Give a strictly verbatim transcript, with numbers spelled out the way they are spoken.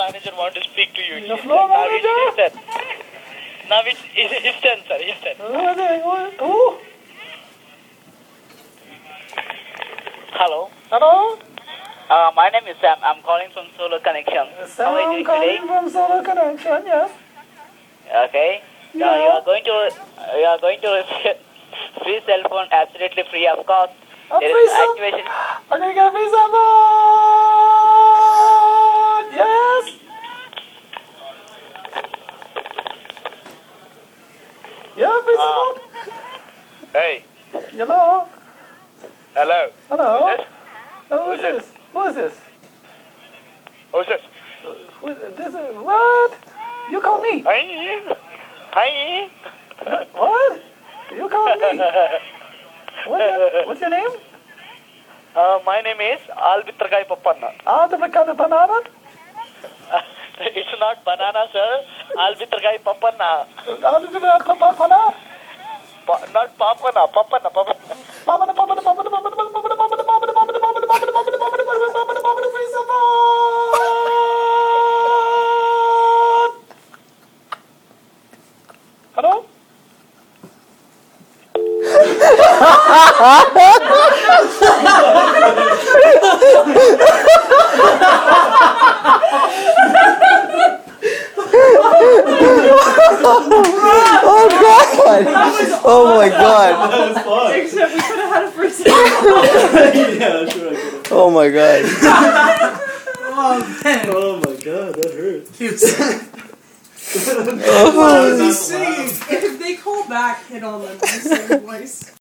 manager wants to speak to you. The floor now manager? It's his turn. Now it's his, his turn, sir. His turn. Who? Hello. Hello? Uh, my name is Sam. I'm calling from Solar Connection. How are you Sam doing today? calling from Solar Connection, yes. Okay. Yeah. Uh, you are going to uh, you are going to receive free cell phone, absolutely free of cost. A There free is cell- activation. I'm gonna get a free cell phone! Yes! Yeah, free cell phone. Hey. Hello? Hello. Hello? Who's this? Who is Who's this? this? Who is this? Who's this? Who is this? Is, what? You call me? Hi. Hi. What? You call me? What's your, what's your name? Uh, my name is Albitragai Pappanna. Ah, the kind of banana? It's not banana, sir. Albitragai Pappanna. Ah, the banana? Pa- not Papana. Papana. Papana. Papana, papana, papana, papana, papana, papana, papana, papana, papana, papana, papana, papana, papana, papana, papana, free cell phone! Hello? Oh god! Oh my god! That was fun. Except we could have had a first Yeah, sure I could. Oh my god! Oh man. Oh my god, that hurt. If they call back, hit on them in the same voice.